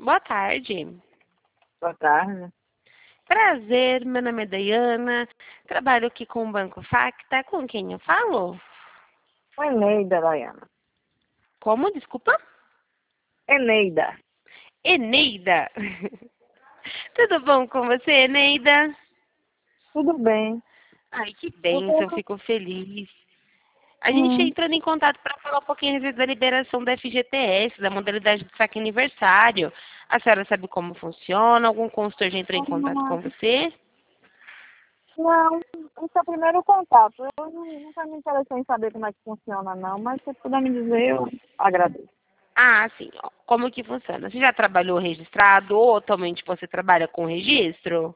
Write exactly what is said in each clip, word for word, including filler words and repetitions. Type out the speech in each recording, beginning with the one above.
Boa tarde. Boa tarde. Prazer, meu nome é Dayana, trabalho aqui com o Banco Facta. Com quem eu falo? Eneida, Dayana. Como? Desculpa? Eneida. Eneida. Tudo bom com você, Eneida? Tudo bem. Ai, que Eu bênção, eu tô... fico feliz. A gente hum, entrando em contato para falar um pouquinho a respeito da liberação da F G T S, da modalidade de saque aniversário. A senhora sabe como funciona? Algum consultor já entrou em contato com você? Não, esse é o primeiro contato. Eu não, nunca me interessei em saber como é que funciona, não, mas se puder me dizer, eu agradeço. Ah, sim. Ó. Como que funciona? Você já trabalhou registrado ou atualmente você trabalha com registro?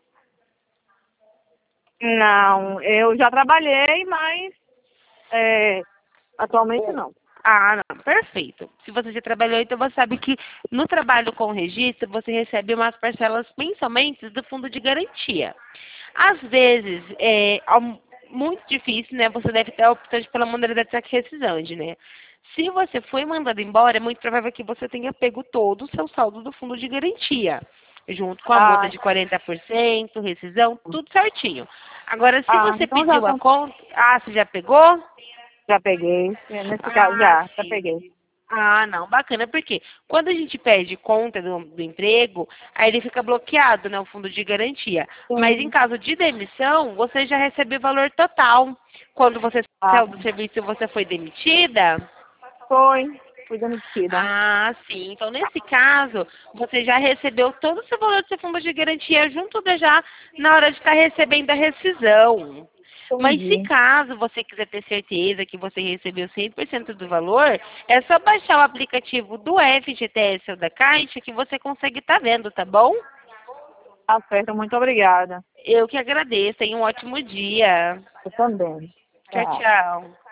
Não, eu já trabalhei, mas é, atualmente Ou- não. Ah, não. Perfeito. Se você já trabalhou, então você sabe que no trabalho com registro você recebe umas parcelas mensalmente do fundo de garantia. Às vezes, é al- muito difícil, né? Você deve ter a opção de pela modalidade de saque rescisão, né? Se você foi mandado embora, é muito provável que você tenha pego todo o seu saldo do fundo de garantia, junto com a multa Ah, de quarenta por cento, rescisão, tudo certinho. Agora, se ah você então já, pediu a conta... Ah, você já pegou? já peguei. Nesse caso, Ah, já, já sim. peguei. Ah, não, bacana, porque quando a gente pede conta do, do emprego, aí ele fica bloqueado, né, o fundo de garantia. Mas em Sim. caso de demissão, você já recebe o valor total. Quando você Ah, saiu do serviço e você foi demitida, foi. Fui demitida. ah, sim. Então, nesse caso, você já recebeu todo o seu valor do seu fundo de garantia junto da já na hora de estar recebendo a rescisão. Mas se Entendi. caso você quiser ter certeza que você recebeu cem por cento do valor, é só baixar o aplicativo do F G T S ou da Caixa que você consegue estar vendo, tá bom? Tá certo, muito obrigada. Eu que agradeço. Tenha um ótimo dia. Eu também. Tchau, Tchau. tchau.